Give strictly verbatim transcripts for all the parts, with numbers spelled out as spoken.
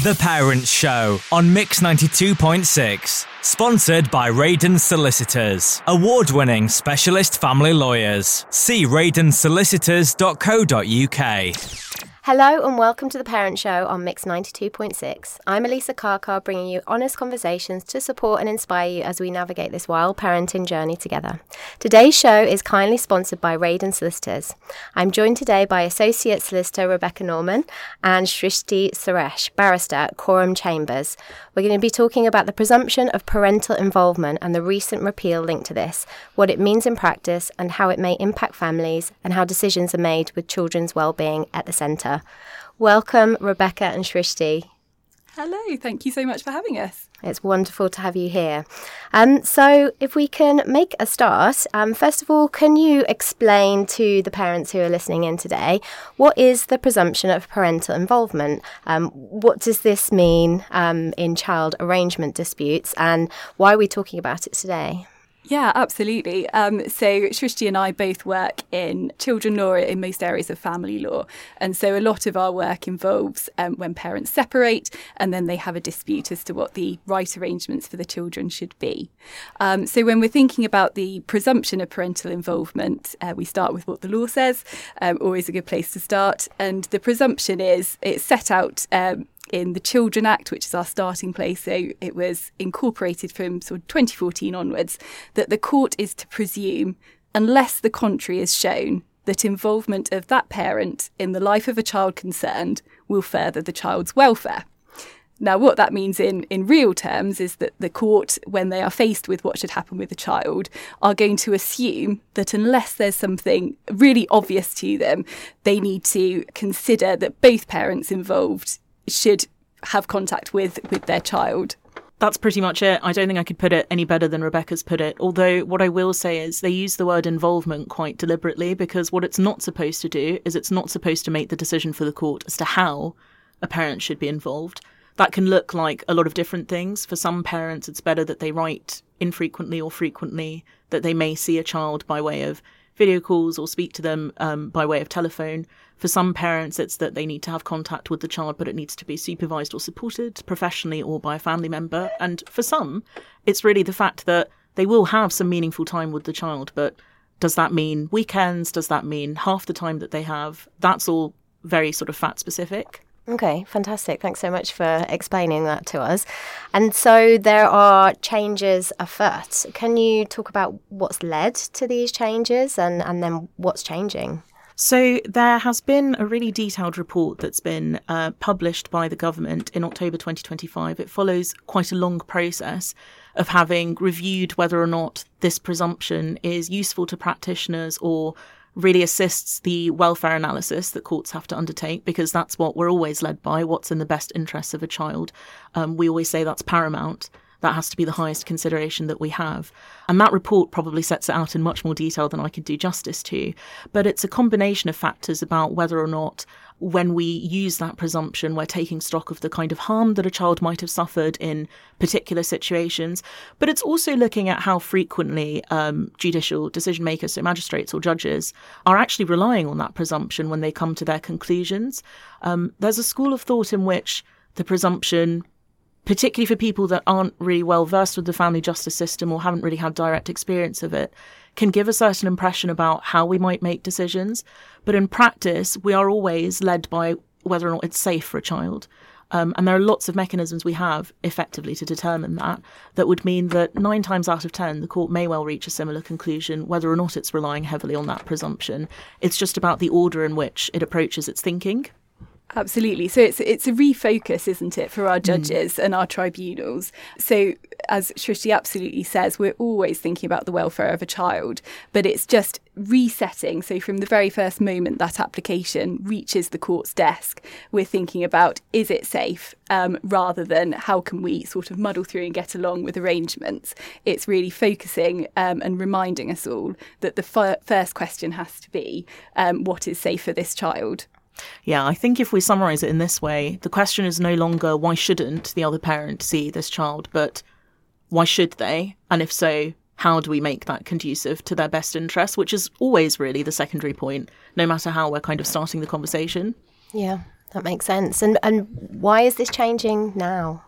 The Parents Show on Mix ninety-two point six. Sponsored by Radon Solicitors. Award-winning specialist family lawyers. See radon solicitors dot co dot uk. Hello and welcome to The Parent Show on Mix ninety-two point six. I'm Elisa Karkar, bringing you honest conversations to support and inspire you as we navigate this wild parenting journey together. Today's show is kindly sponsored by Radon Solicitors. I'm joined today by Associate Solicitor Rebecca Norman and Shrishti Suresh, barrister at Coram Chambers. We're going to be talking about the presumption of parental involvement and the recent repeal linked to this, what it means in practice and how it may impact families and how decisions are made with children's well-being at the centre. Welcome, Rebecca and Shrishti. Hello, thank you so much for having us. It's wonderful to have you here. Um, so if we can make a start, um, first of all, can you explain to the parents who are listening in today, what is the presumption of parental involvement? Um, what does this mean um, in child arrangement disputes, and why are we talking about it today? Yeah, absolutely. Um, so Shrishti and I both work in children law in most areas of family law. And so a lot of our work involves um, when parents separate and then they have a dispute as to what the right arrangements for the children should be. Um, so when we're thinking about the presumption of parental involvement, uh, we start with what the law says, um, always a good place to start. And the presumption is it's set out um, in the Children Act, which is our starting place, so it was incorporated from sort of twenty fourteen onwards, that the court is to presume, unless the contrary is shown, that involvement of that parent in the life of a child concerned will further the child's welfare. Now, what that means in, in real terms is that the court, when they are faced with what should happen with the child, are going to assume that unless there's something really obvious to them, they need to consider that both parents involved should have contact with, with their child. That's pretty much it. I don't think I could put it any better than Rebecca's put it. Although what I will say is they use the word involvement quite deliberately, because what it's not supposed to do is it's not supposed to make the decision for the court as to how a parent should be involved. That can look like a lot of different things. For some parents, it's better that they write infrequently or frequently, that they may see a child by way of video calls or speak to them um, by way of telephone. For some parents, it's that they need to have contact with the child, but it needs to be supervised or supported professionally or by a family member. And for some, it's really the fact that they will have some meaningful time with the child. But does that mean weekends? Does that mean half the time that they have? That's all very sort of fact specific. Okay, fantastic. Thanks so much for explaining that to us. And so there are changes afoot. Can you talk about what's led to these changes and, and then what's changing? So there has been a really detailed report that's been uh, published by the government in October twenty twenty-five. It follows quite a long process of having reviewed whether or not this presumption is useful to practitioners or really assists the welfare analysis that courts have to undertake, because that's what we're always led by, what's in the best interests of a child. Um, we always say that's paramount. That has to be the highest consideration that we have. And that report probably sets it out in much more detail than I could do justice to. But it's a combination of factors about whether or not, when we use that presumption, we're taking stock of the kind of harm that a child might have suffered in particular situations. But it's also looking at how frequently um, judicial decision makers, so magistrates or judges, are actually relying on that presumption when they come to their conclusions. Um, there's a school of thought in which the presumption, particularly for people that aren't really well versed with the family justice system or haven't really had direct experience of it, can give a certain impression about how we might make decisions. But in practice, we are always led by whether or not it's safe for a child. Um, and there are lots of mechanisms we have effectively to determine that, that would mean that nine times out of ten, the court may well reach a similar conclusion, whether or not it's relying heavily on that presumption. It's just about the order in which it approaches its thinking. Absolutely. So it's it's a refocus, isn't it, for our judges mm. and our tribunals. So as Shrishti absolutely says, we're always thinking about the welfare of a child, but it's just resetting. So from the very first moment that application reaches the court's desk, we're thinking about, is it safe, um, rather than how can we sort of muddle through and get along with arrangements. It's really focusing um, and reminding us all that the f- first question has to be, um, what is safe for this child? Yeah, I think if we summarise it in this way, the question is no longer why shouldn't the other parent see this child, but why should they? And if so, how do we make that conducive to their best interest, which is always really the secondary point, no matter how we're kind of starting the conversation. Yeah. That makes sense. And and why is this changing now?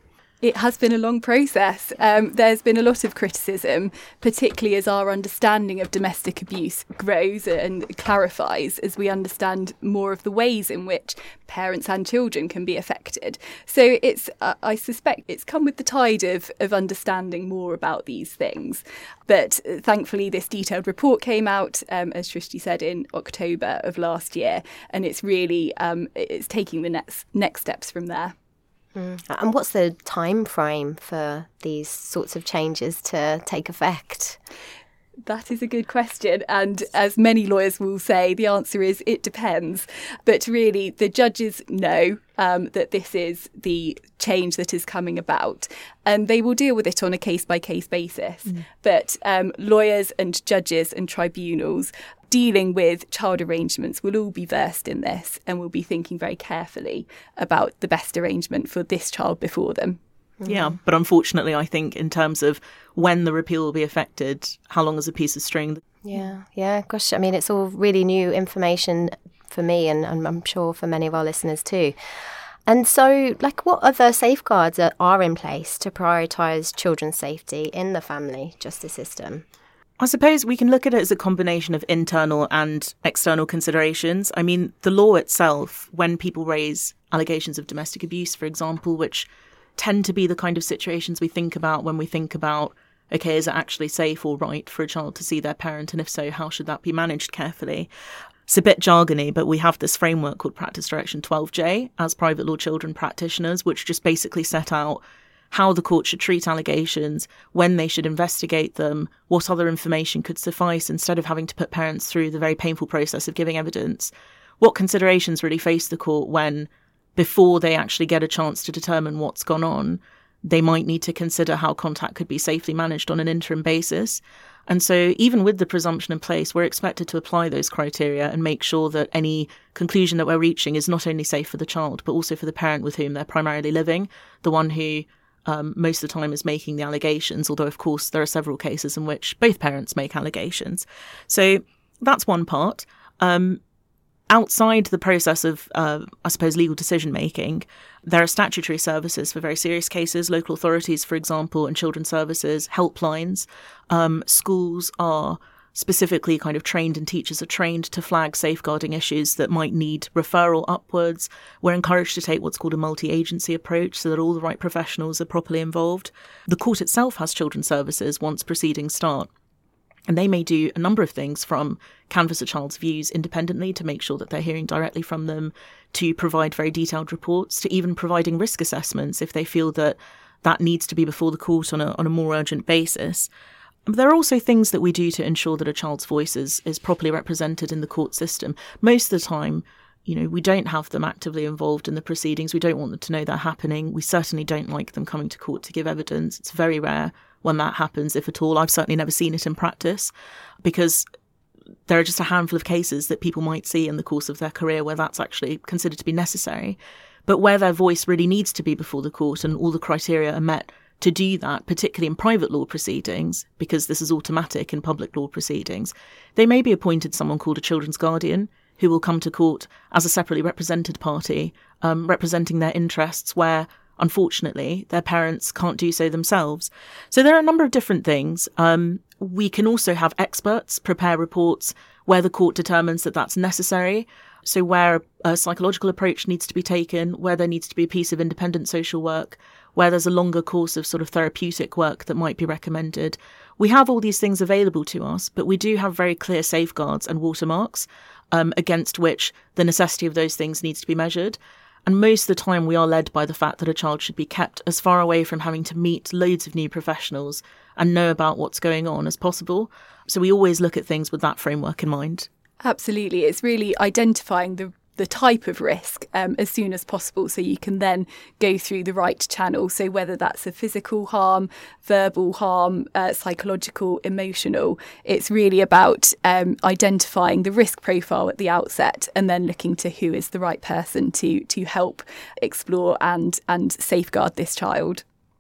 It has been a long process. Um, there's been a lot of criticism, particularly as our understanding of domestic abuse grows and clarifies as we understand more of the ways in which parents and children can be affected. So it's, uh, I suspect it's come with the tide of, of understanding more about these things. But uh, thankfully, this detailed report came out, um, as Srishti said, in October of last year. And it's really, um, it's taking the next, next steps from there. Mm. And what's the time frame for these sorts of changes to take effect? That is a good question. And as many lawyers will say, the answer is it depends. But really, the judges know um, that this is the change that is coming about. And they will deal with it on a case-by-case basis. Mm. But um, lawyers and judges and tribunals dealing with child arrangements will all be versed in this and will be thinking very carefully about the best arrangement for this child before them. Yeah, but unfortunately, I think in terms of when the repeal will be affected, how long is a piece of string? Yeah, yeah, gosh, I mean, it's all really new information for me and, and I'm sure for many of our listeners too. And so, like, what other safeguards are, are in place to prioritise children's safety in the family justice system? I suppose we can look at it as a combination of internal and external considerations. I mean, the law itself, when people raise allegations of domestic abuse, for example, which tend to be the kind of situations we think about when we think about, okay, is it actually safe or right for a child to see their parent? And if so, how should that be managed carefully? It's a bit jargony, but we have this framework called Practice Direction twelve J as private law children practitioners, which just basically set out how the court should treat allegations, when they should investigate them, what other information could suffice instead of having to put parents through the very painful process of giving evidence, what considerations really face the court when, before they actually get a chance to determine what's gone on, they might need to consider how contact could be safely managed on an interim basis. And so even with the presumption in place, we're expected to apply those criteria and make sure that any conclusion that we're reaching is not only safe for the child, but also for the parent with whom they're primarily living, the one who um, most of the time is making the allegations, although, of course, there are several cases in which both parents make allegations. So that's one part. Um, Outside the process of, uh, I suppose, legal decision-making, there are statutory services for very serious cases, local authorities, for example, and children's services, helplines. Um, schools are specifically kind of trained and teachers are trained to flag safeguarding issues that might need referral upwards. We're encouraged to take what's called a multi-agency approach so that all the right professionals are properly involved. The court itself has children's services once proceedings start. And they may do a number of things, from canvass a child's views independently to make sure that they're hearing directly from them, to provide very detailed reports, to even providing risk assessments if they feel that that needs to be before the court on a, on a more urgent basis. But there are also things that we do to ensure that a child's voice is, is properly represented in the court system. Most of the time, you know, we don't have them actively involved in the proceedings. We don't want them to know they're happening. We certainly don't like them coming to court to give evidence. It's very rare when that happens, if at all. I've certainly never seen it in practice, because there are just a handful of cases that people might see in the course of their career where that's actually considered to be necessary. But where their voice really needs to be before the court and all the criteria are met to do that, particularly in private law proceedings, because this is automatic in public law proceedings, they may be appointed someone called a children's guardian who will come to court as a separately represented party, um, representing their interests where, unfortunately, their parents can't do so themselves. So there are a number of different things. Um, we can also have experts prepare reports where the court determines that that's necessary. So where a psychological approach needs to be taken, where there needs to be a piece of independent social work, where there's a longer course of sort of therapeutic work that might be recommended. We have all these things available to us, but we do have very clear safeguards and watermarks um, against which the necessity of those things needs to be measured. And most of the time we are led by the fact that a child should be kept as far away from having to meet loads of new professionals and know about what's going on as possible. So we always look at things with that framework in mind. Absolutely. It's really identifying the the type of risk um, as soon as possible, so you can then go through the right channel. So whether that's a physical harm, verbal harm, uh, psychological, emotional, it's really about um, identifying the risk profile at the outset and then looking to who is the right person to to help explore and and safeguard this child.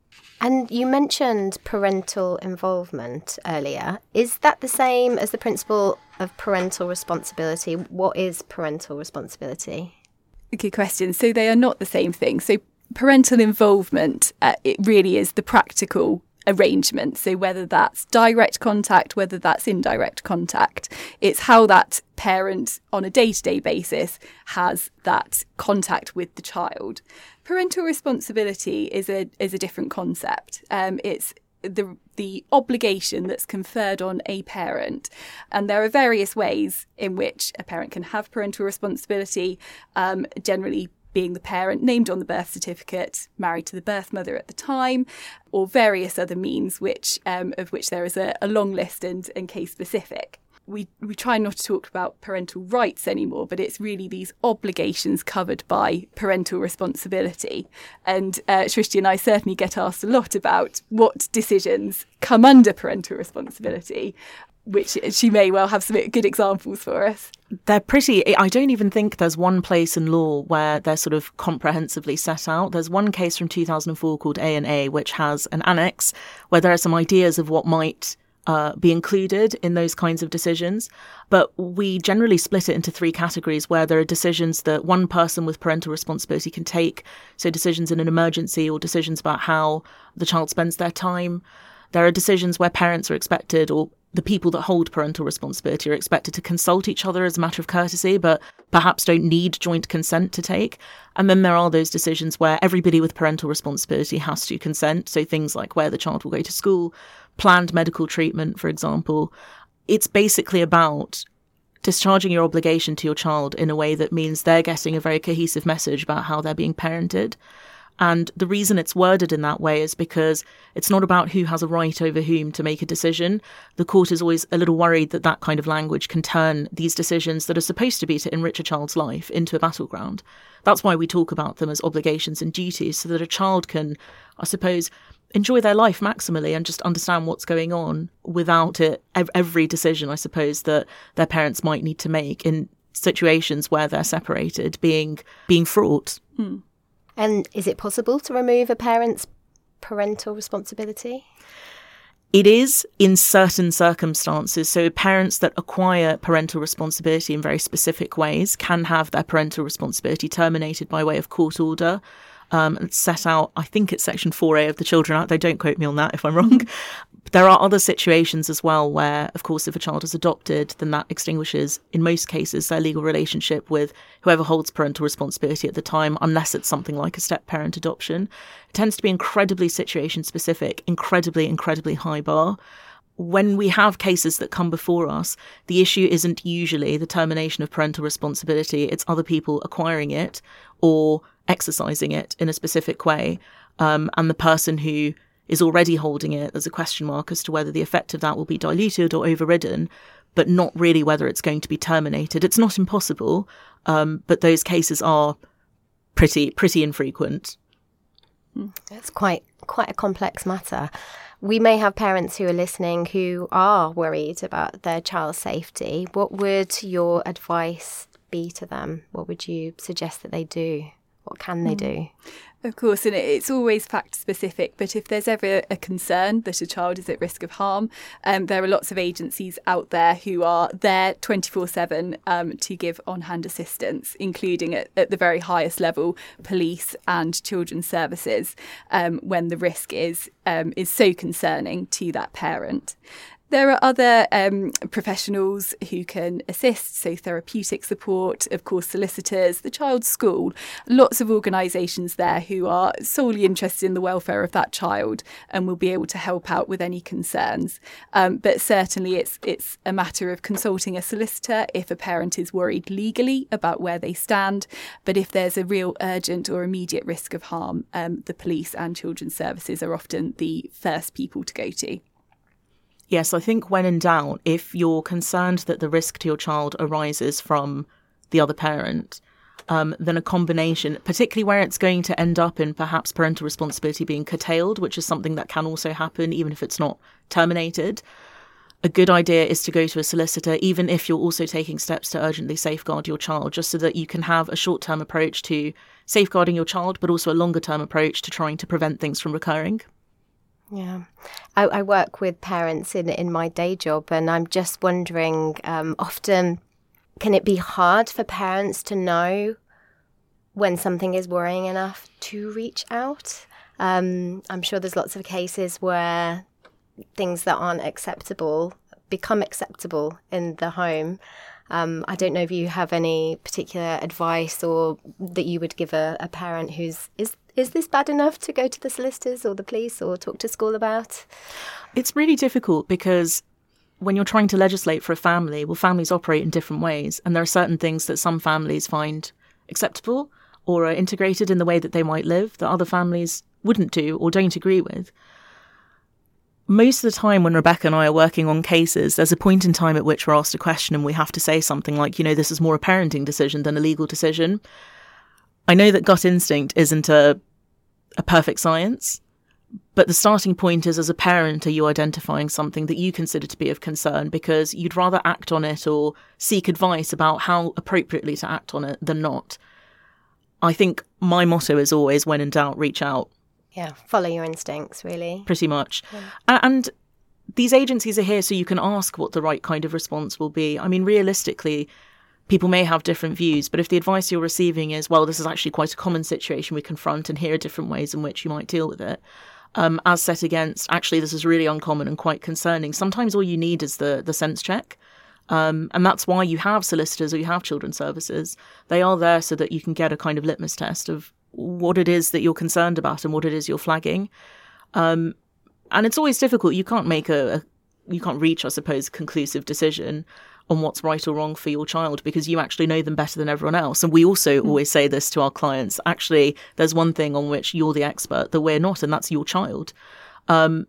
And you mentioned parental involvement earlier. Is that the same as the principle of parental responsibility? What is parental responsibility? a good question. So they are not the same thing. So parental involvement, uh, it really is the practical arrangement. So whether that's direct contact, whether that's indirect contact, it's how that parent on a day-to-day basis has that contact with the child. Parental responsibility is a is a different concept. Um, it's the the obligation that's conferred on a parent, and there are various ways in which a parent can have parental responsibility. Um, generally being the parent named on the birth certificate, married to the birth mother at the time, or various other means, which um, of which there is a, a long list and, and case specific. We we try not to talk about parental rights anymore, but it's really these obligations covered by parental responsibility. And uh, Shrishti and I certainly get asked a lot about what decisions come under parental responsibility, which she may well have some good examples for us. They're pretty, I don't even think there's one place in law where they're sort of comprehensively set out. There's one case from two thousand four called A and A, which has an annex where there are some ideas of what might uh, be included in those kinds of decisions. But we generally split it into three categories where there are decisions that one person with parental responsibility can take. So decisions in an emergency or decisions about how the child spends their time. There are decisions where parents are expected, or the people that hold parental responsibility are expected to consult each other as a matter of courtesy, but perhaps don't need joint consent to take. And then there are those decisions where everybody with parental responsibility has to consent. So things like where the child will go to school, planned medical treatment, for example. It's basically about discharging your obligation to your child in a way that means they're getting a very cohesive message about how they're being parented. And the reason it's worded in that way is because it's not about who has a right over whom to make a decision. The court is always a little worried that that kind of language can turn these decisions that are supposed to be to enrich a child's life into a battleground. That's why we talk about them as obligations and duties, so that a child can, I suppose, enjoy their life maximally and just understand what's going on without it, every decision, I suppose, that their parents might need to make in situations where they're separated being being fraught. Hmm. And is it possible to remove a parent's parental responsibility? It is in certain circumstances. So parents that acquire parental responsibility in very specific ways can have their parental responsibility terminated by way of court order. Um, it's set out, I think it's section four A of the Children Act. They don't quote me on that if I'm wrong. But there are other situations as well where, of course, if a child is adopted, then that extinguishes, in most cases, their legal relationship with whoever holds parental responsibility at the time, unless it's something like a step-parent adoption. It tends to be incredibly situation-specific, incredibly, incredibly high bar. When we have cases that come before us, the issue isn't usually the termination of parental responsibility. It's other people acquiring it or exercising it in a specific way. Um, and the person who is already holding it, there's a question mark as to whether the effect of that will be diluted or overridden, but not really whether it's going to be terminated. It's not impossible, um, but those cases are pretty pretty infrequent. It's quite quite a complex matter. We may have parents who are listening who are worried about their child's safety. What would your advice be to them? What would you suggest that they do? What can they do? Of course, and it's always fact specific, but if there's ever a concern that a child is at risk of harm, um, there are lots of agencies out there who are there twenty-four seven um, to give on-hand assistance, including at, at the very highest level, police and children's services, um, when the risk is um, is so concerning to that parent. There are other um, professionals who can assist, so therapeutic support, of course, solicitors, the child's school, lots of organisations there who are solely interested in the welfare of that child and will be able to help out with any concerns. Um, but certainly it's it's a matter of consulting a solicitor if a parent is worried legally about where they stand. But if there's a real urgent or immediate risk of harm, um, the police and children's services are often the first people to go to. Yes, I think when in doubt, if you're concerned that the risk to your child arises from the other parent, um, then a combination, particularly where it's going to end up in perhaps parental responsibility being curtailed, which is something that can also happen even if it's not terminated, a good idea is to go to a solicitor, even if you're also taking steps to urgently safeguard your child, just so that you can have a short-term approach to safeguarding your child, but also a longer-term approach to trying to prevent things from recurring. Yeah, I, I work with parents in, in my day job, and I'm just wondering, um, often can it be hard for parents to know when something is worrying enough to reach out. Um, I'm sure there's lots of cases where things that aren't acceptable become acceptable in the home. Um, I don't know if you have any particular advice or that you would give a, a parent who's, is is this bad enough to go to the solicitors or the police or talk to school about? It's really difficult because when you're trying to legislate for a family, well, families operate in different ways. And there are certain things that some families find acceptable or are integrated in the way that they might live that other families wouldn't do or don't agree with. Most of the time when Rebecca and I are working on cases, there's a point in time at which we're asked a question and we have to say something like, you know, this is more a parenting decision than a legal decision. I know that gut instinct isn't a, a perfect science, but the starting point is, as a parent, are you identifying something that you consider to be of concern because you'd rather act on it or seek advice about how appropriately to act on it than not? I think my motto is always, when in doubt, reach out. Yeah, follow your instincts, really. Pretty much. Yeah. And these agencies are here so you can ask what the right kind of response will be. I mean, realistically, people may have different views, but if the advice you're receiving is, well, this is actually quite a common situation we confront and here are different ways in which you might deal with it, um, as set against, actually, this is really uncommon and quite concerning. Sometimes all you need is the, the sense check. Um, and that's why you have solicitors or you have children's services. They are there so that you can get a kind of litmus test of what it is that you're concerned about and what it is you're flagging. Um, and it's always difficult. You can't make a, a you can't reach, I suppose, a conclusive decision on what's right or wrong for your child because you actually know them better than everyone else. And we also mm. always say this to our clients. Actually, there's one thing on which you're the expert that we're not, and that's your child. Um,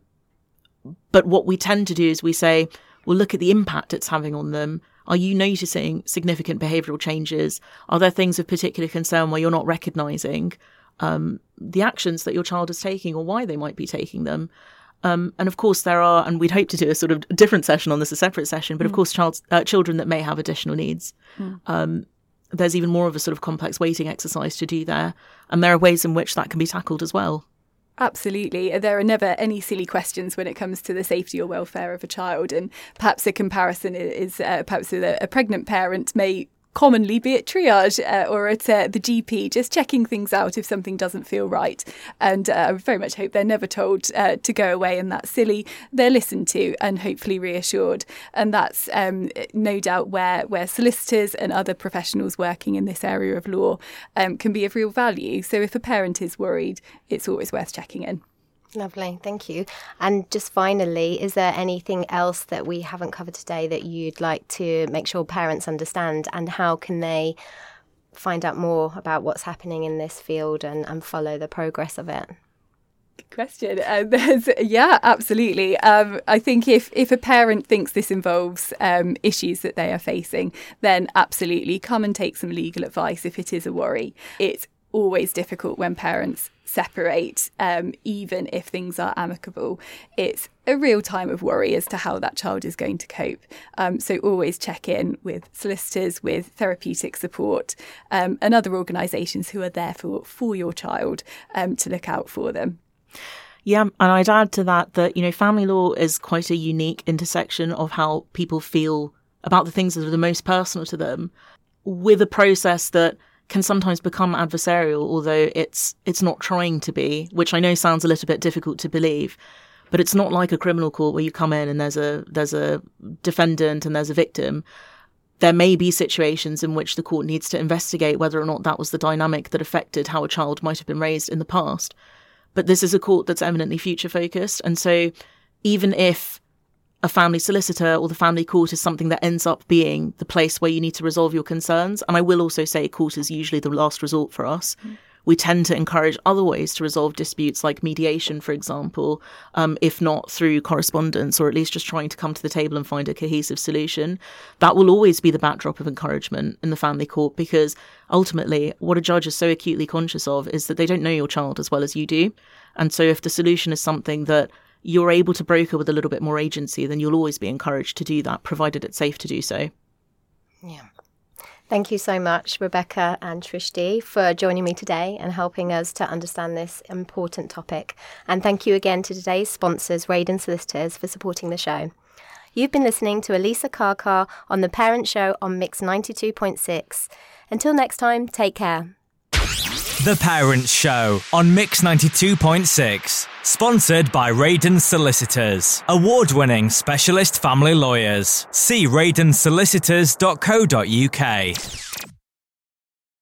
but what we tend to do is we say, well, look at the impact it's having on them. Are you noticing significant behavioural changes? Are there things of particular concern where you're not recognising um, the actions that your child is taking or why they might be taking them? Um, and of course, there are, and we'd hope to do a sort of different session on this, a separate session, but mm. of course, child, uh, children that may have additional needs. Mm. Um, there's even more of a sort of complex weighting exercise to do there. And there are ways in which that can be tackled as well. Absolutely. There are never any silly questions when it comes to the safety or welfare of a child. And perhaps a comparison is uh, perhaps a, a pregnant parent may commonly be at triage uh, or at uh, the G P, just checking things out if something doesn't feel right. And uh, I very much hope they're never told uh, to go away and that's silly. They're listened to and hopefully reassured. And that's um, no doubt where, where solicitors and other professionals working in this area of law um, can be of real value. So if a parent is worried, it's always worth checking in. Lovely, thank you. And just finally, is there anything else that we haven't covered today that you'd like to make sure parents understand, and how can they find out more about what's happening in this field and, and follow the progress of it? Good question. Uh, there's, yeah, absolutely. Um, I think if, if a parent thinks this involves um, issues that they are facing, then absolutely come and take some legal advice if it is a worry. It's always difficult when parents separate, um, even if things are amicable. It's a real time of worry as to how that child is going to cope. Um, so always check in with solicitors, with therapeutic support, um, and other organisations who are there for, for your child um, to look out for them. Yeah, and I'd add to that that, you know, family law is quite a unique intersection of how people feel about the things that are the most personal to them, with a process that can sometimes become adversarial, although it's it's not trying to be, which I know sounds a little bit difficult to believe. But it's not like a criminal court where you come in and there's a there's a defendant and there's a victim. There may be situations in which the court needs to investigate whether or not that was the dynamic that affected how a child might have been raised in the past. But this is a court that's eminently future focused. And so even if a family solicitor or the family court is something that ends up being the place where you need to resolve your concerns, and I will also say court is usually the last resort for us, mm. we tend to encourage other ways to resolve disputes, like mediation, for example, um, if not through correspondence, or at least just trying to come to the table and find a cohesive solution. That will always be the backdrop of encouragement in the family court, because ultimately what a judge is so acutely conscious of is that they don't know your child as well as you do. And so if the solution is something that you're able to broker with a little bit more agency, then you'll always be encouraged to do that, provided it's safe to do so. Yeah. Thank you so much, Rebecca and Shrishti, for joining me today and helping us to understand this important topic. And thank you again to today's sponsors, Radon Solicitors, for supporting the show. You've been listening to Elisa Karkar on The Parent Show on Mix ninety-two point six. Until next time, take care. The Parents Show on Mix ninety-two point six. Sponsored by Radon Solicitors, award-winning specialist family lawyers. See radon solicitors dot co dot uk.